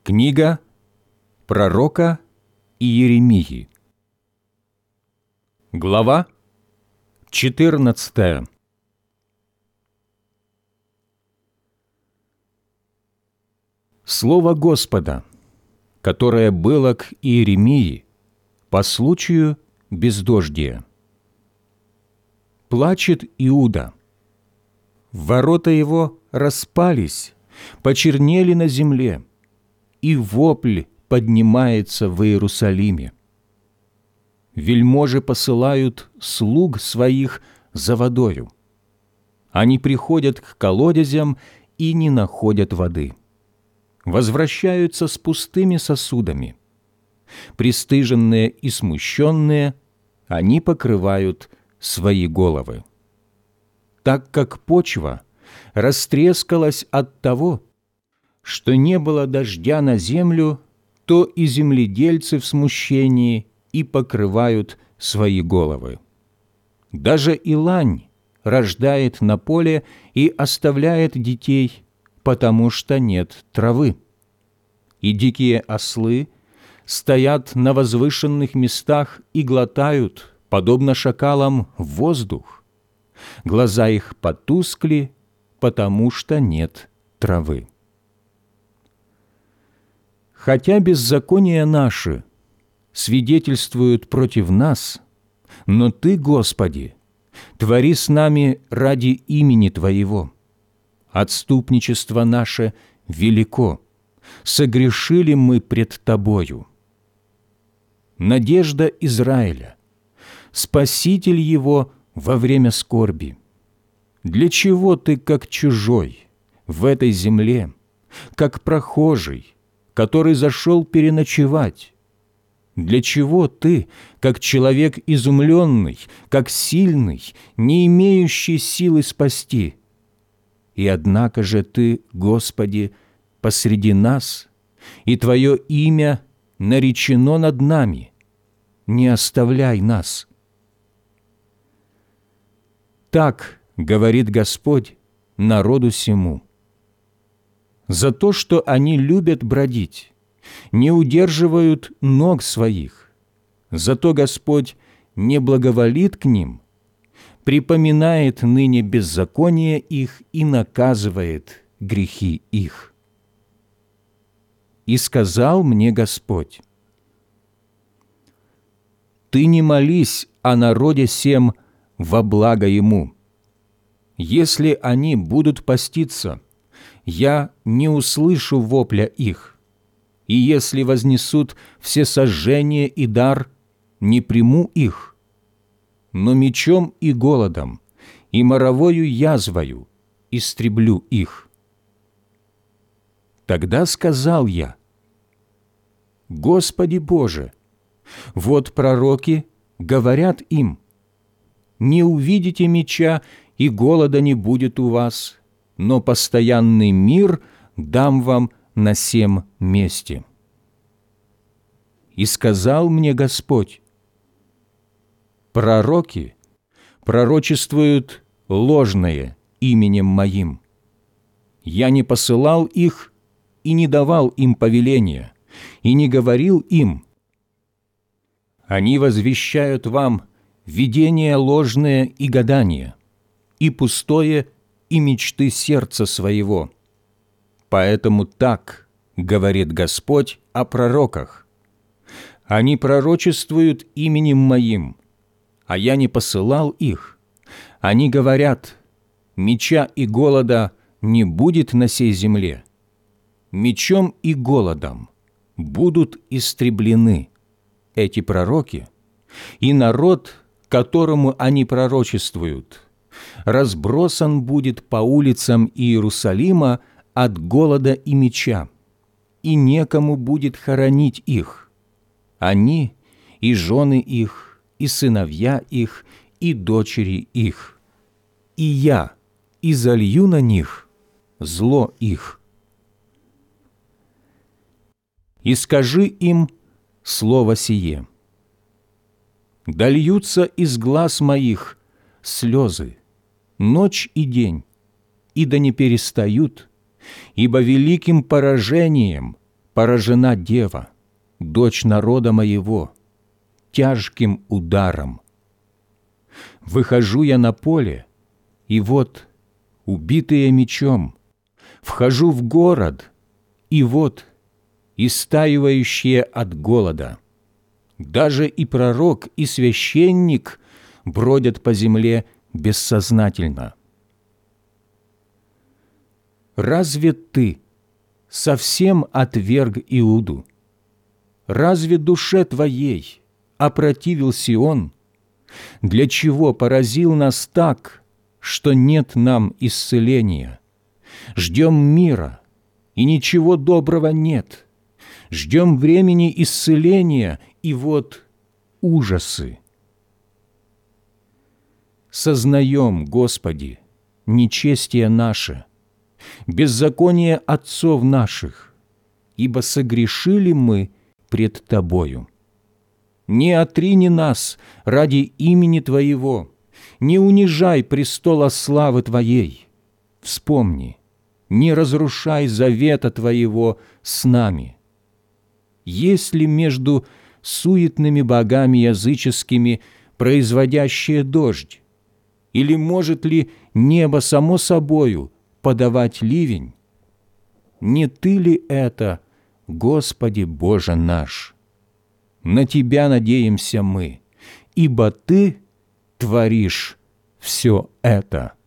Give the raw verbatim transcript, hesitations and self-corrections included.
Книга пророка Иеремии. Глава четырнадцатая. Слово Господа, которое было к Иеремии по случаю бездождия. Плачет Иуда. Ворота его распались, почернели на земле, и вопль поднимается в Иерусалиме. Вельможи посылают слуг своих за водою. Они приходят к колодезям и не находят воды. Возвращаются с пустыми сосудами. Пристыженные и смущенные, они покрывают свои головы. Так как почва растрескалась от того, что не было дождя на землю, то и земледельцы в смущении и покрывают свои головы. Даже и лань рождает на поле и оставляет детей, потому что нет травы. И дикие ослы стоят на возвышенных местах и глотают, подобно шакалам, воздух. Глаза их потускли, потому что нет травы. Хотя беззакония наши свидетельствуют против нас, но Ты, Господи, твори с нами ради имени Твоего. Отступничество наше велико, согрешили мы пред Тобою. Надежда Израиля, Спаситель его во время скорби. Для чего Ты, как чужой, в этой земле, как прохожий, который зашел переночевать? Для чего Ты, как человек изумленный, как сильный, не имеющий силы спасти? И однако же Ты, Господи, посреди нас, и Твое имя наречено над нами. Не оставляй нас. Так говорит Господь народу сему: за то, что они любят бродить, не удерживают ног своих, зато Господь не благоволит к ним, припоминает ныне беззаконие их и наказывает грехи их. И сказал мне Господь: Ты не молись о народе сем во благо ему. Если они будут поститься, я не услышу вопля их, и если вознесут всесожжение и дар, не приму их. Но мечом и голодом, и моровою язвою истреблю их. Тогда сказал я: Господи Боже, вот пророки говорят им: не увидите меча, и голода не будет у вас, но постоянный мир дам вам на сем месте. И сказал мне Господь: пророки пророчествуют ложное именем Моим. Я не посылал их и не давал им повеления, и не говорил им. Они возвещают вам видение ложное и гадание, и пустое, и мечты сердца своего. Поэтому так говорит Господь о пророках: они пророчествуют именем Моим, а я не посылал их. Они говорят: меча и голода не будет на сей земле. Мечом и голодом будут истреблены эти пророки, и народ, которому они пророчествуют, разбросан будет по улицам Иерусалима от голода и меча, и некому будет хоронить их. Они и жены их, и сыновья их, и дочери их. И я изолью на них зло их. И скажи им слово сие: да льются из глаз моих слезы ночь и день, и да не перестают, ибо великим поражением поражена дева, дочь народа моего, тяжким ударом. Выхожу я на поле, и вот, убитые мечом, вхожу в город, и вот, истаивающие от голода. Даже и пророк, и священник бродят по земле бессознательно. Разве ты совсем отверг Иуду? Разве душе твоей опротивил Сион? Для чего поразил нас так, что нет нам исцеления? Ждем мира, и ничего доброго нет. Ждем времени исцеления, и вот ужасы. Сознаем, Господи, нечестие наше, беззаконие отцов наших, ибо согрешили мы пред Тобою. Не отрини нас ради имени Твоего, не унижай престола славы Твоей. Вспомни, не разрушай завета Твоего с нами. Есть ли между суетными богами языческими производящие дождь? Или может ли небо само собою подавать ливень? Не Ты ли это, Господи Боже наш? На Тебя надеемся мы, ибо Ты творишь все это.